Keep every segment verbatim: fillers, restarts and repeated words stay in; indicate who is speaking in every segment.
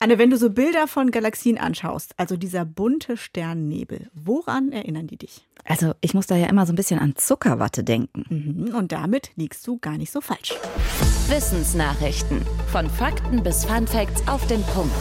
Speaker 1: Anne, wenn du so Bilder von Galaxien anschaust, also dieser bunte Sternnebel, woran erinnern die dich?
Speaker 2: Also ich muss da ja immer so ein bisschen an Zuckerwatte denken.
Speaker 1: Mhm, und damit liegst du gar nicht so falsch.
Speaker 3: Wissensnachrichten. Von Fakten bis Funfacts auf den Punkt.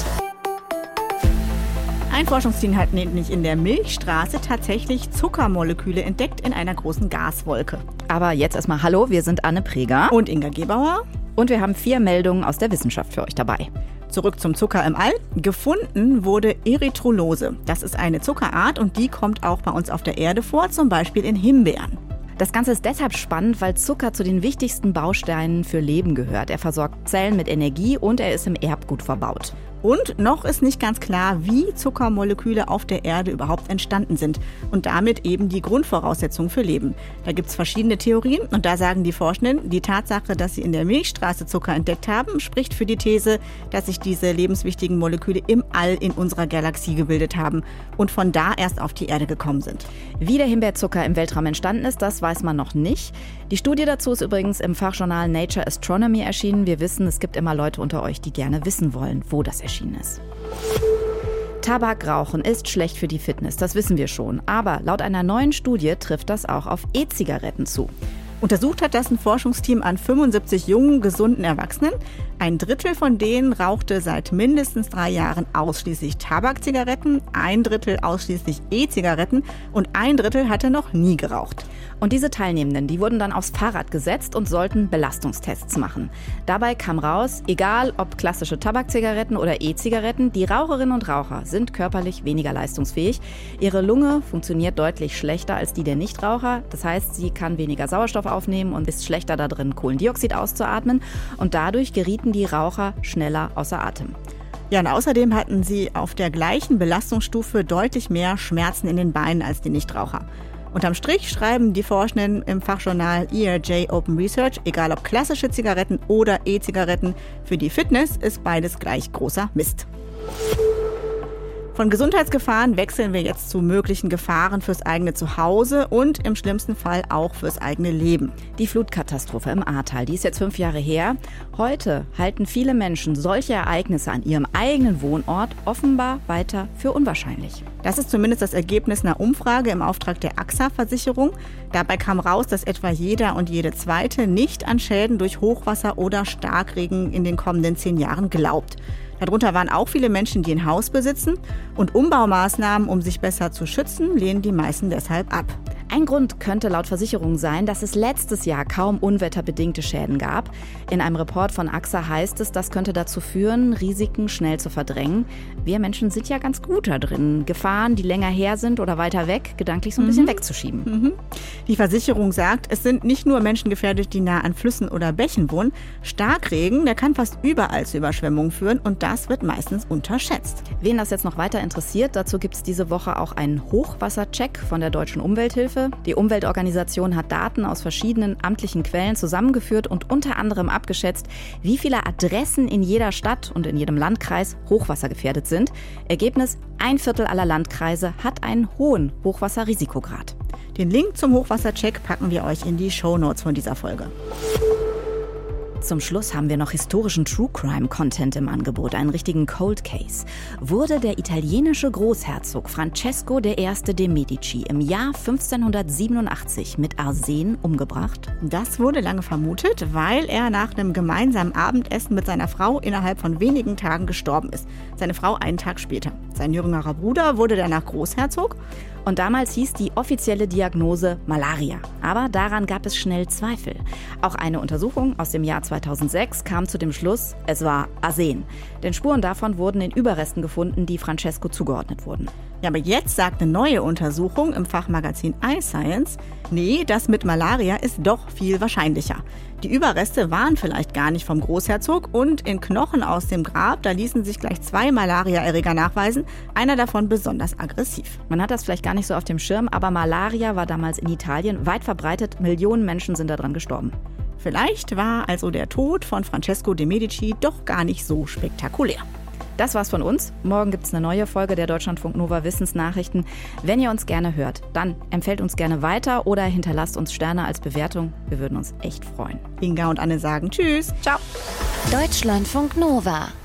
Speaker 1: Ein Forschungsteam hat nämlich in der Milchstraße tatsächlich Zuckermoleküle entdeckt in einer großen Gaswolke.
Speaker 2: Aber jetzt erstmal hallo, wir sind Anne Preger.
Speaker 1: Und Inga Gebauer.
Speaker 2: Und wir haben vier Meldungen aus der Wissenschaft für euch dabei.
Speaker 1: Zurück zum Zucker im All. Gefunden wurde Erythrolose. Das ist eine Zuckerart und die kommt auch bei uns auf der Erde vor, zum Beispiel in Himbeeren.
Speaker 2: Das Ganze ist deshalb spannend, weil Zucker zu den wichtigsten Bausteinen für Leben gehört. Er versorgt Zellen mit Energie und er ist im Erbgut verbaut.
Speaker 1: Und noch ist nicht ganz klar, wie Zuckermoleküle auf der Erde überhaupt entstanden sind und damit eben die Grundvoraussetzung für Leben. Da gibt es verschiedene Theorien und da sagen die Forschenden, die Tatsache, dass sie in der Milchstraße Zucker entdeckt haben, spricht für die These, dass sich diese lebenswichtigen Moleküle im All in unserer Galaxie gebildet haben und von da erst auf die Erde gekommen sind.
Speaker 2: Wie der Himbeerzucker im Weltraum entstanden ist, das weiß man noch nicht. Die Studie dazu ist übrigens im Fachjournal Nature Astronomy erschienen. Wir wissen, es gibt immer Leute unter euch, die gerne wissen wollen, wo das erschienen ist. Tabakrauchen ist schlecht für die Fitness, das wissen wir schon. Aber laut einer neuen Studie trifft das auch auf E-Zigaretten zu.
Speaker 1: Untersucht hat das ein Forschungsteam an fünfundsiebzig jungen, gesunden Erwachsenen. Ein Drittel von denen rauchte seit mindestens drei Jahren ausschließlich Tabakzigaretten, ein Drittel ausschließlich E-Zigaretten und ein Drittel hatte noch nie geraucht.
Speaker 2: Und diese Teilnehmenden, die wurden dann aufs Fahrrad gesetzt und sollten Belastungstests machen. Dabei kam raus, egal ob klassische Tabakzigaretten oder E-Zigaretten, die Raucherinnen und Raucher sind körperlich weniger leistungsfähig. Ihre Lunge funktioniert deutlich schlechter als die der Nichtraucher. Das heißt, sie kann weniger Sauerstoff aufnehmen und ist schlechter da drin, Kohlendioxid auszuatmen. Und dadurch gerieten die Raucher schneller außer Atem.
Speaker 1: Ja, und außerdem hatten sie auf der gleichen Belastungsstufe deutlich mehr Schmerzen in den Beinen als die Nichtraucher. Unterm Strich schreiben die Forschenden im Fachjournal E R J Open Research, egal ob klassische Zigaretten oder E-Zigaretten, für die Fitness ist beides gleich großer Mist. Von Gesundheitsgefahren wechseln wir jetzt zu möglichen Gefahren fürs eigene Zuhause und im schlimmsten Fall auch fürs eigene Leben.
Speaker 2: Die Flutkatastrophe im Ahrtal, die ist jetzt fünf Jahre her. Heute halten viele Menschen solche Ereignisse an ihrem eigenen Wohnort offenbar weiter für unwahrscheinlich.
Speaker 1: Das ist zumindest das Ergebnis einer Umfrage im Auftrag der A X A-Versicherung. Dabei kam raus, dass etwa jeder und jede Zweite nicht an Schäden durch Hochwasser oder Starkregen in den kommenden zehn Jahren glaubt. Darunter waren auch viele Menschen, die ein Haus besitzen. Und Umbaumaßnahmen, um sich besser zu schützen, lehnen die meisten deshalb ab.
Speaker 2: Ein Grund könnte laut Versicherung sein, dass es letztes Jahr kaum unwetterbedingte Schäden gab. In einem Report von A X A heißt es, das könnte dazu führen, Risiken schnell zu verdrängen. Wir Menschen sind ja ganz gut da drin, Gefahren, die länger her sind oder weiter weg, gedanklich so ein bisschen mhm. wegzuschieben.
Speaker 1: Mhm. Die Versicherung sagt, es sind nicht nur Menschen gefährdet, die nah an Flüssen oder Bächen wohnen. Starkregen, der kann fast überall zu Überschwemmungen führen und das wird meistens unterschätzt.
Speaker 2: Wen das jetzt noch weiter interessiert, dazu gibt es diese Woche auch einen Hochwassercheck von der Deutschen Umwelthilfe. Die Umweltorganisation hat Daten aus verschiedenen amtlichen Quellen zusammengeführt und unter anderem abgeschätzt, wie viele Adressen in jeder Stadt und in jedem Landkreis hochwassergefährdet sind. Ergebnis: ein Viertel aller Landkreise hat einen hohen Hochwasserrisikograd.
Speaker 1: Den Link zum Hochwassercheck packen wir euch in die Shownotes von dieser Folge.
Speaker 2: Zum Schluss haben wir noch historischen True-Crime-Content im Angebot, einen richtigen Cold Case. Wurde der italienische Großherzog Francesco der Erste de' Medici im Jahr fünfzehnhundertsiebenundachtzig mit Arsen umgebracht?
Speaker 1: Das wurde lange vermutet, weil er nach einem gemeinsamen Abendessen mit seiner Frau innerhalb von wenigen Tagen gestorben ist. Seine Frau einen Tag später. Sein jüngerer Bruder wurde danach Großherzog.
Speaker 2: Und damals hieß die offizielle Diagnose Malaria. Aber daran gab es schnell Zweifel. Auch eine Untersuchung aus dem Jahr zweitausendsechs kam zu dem Schluss, es war Arsen. Denn Spuren davon wurden in Überresten gefunden, die Francesco zugeordnet wurden.
Speaker 1: Ja, aber jetzt sagt eine neue Untersuchung im Fachmagazin iScience, nee, das mit Malaria ist doch viel wahrscheinlicher. Die Überreste waren vielleicht gar nicht vom Großherzog und in Knochen aus dem Grab, da ließen sich gleich zwei Malaria-Erreger nachweisen, einer davon besonders aggressiv.
Speaker 2: Man hat das vielleicht gar nicht so auf dem Schirm, aber Malaria war damals in Italien weit verbreitet, Millionen Menschen sind daran gestorben.
Speaker 1: Vielleicht war also der Tod von Francesco de' Medici doch gar nicht so spektakulär.
Speaker 2: Das war's von uns. Morgen gibt's eine neue Folge der Deutschlandfunk Nova Wissensnachrichten. Wenn ihr uns gerne hört, dann empfehlt uns gerne weiter oder hinterlasst uns Sterne als Bewertung. Wir würden uns echt freuen.
Speaker 1: Inga und Anne sagen Tschüss.
Speaker 2: Ciao.
Speaker 3: Deutschlandfunk Nova.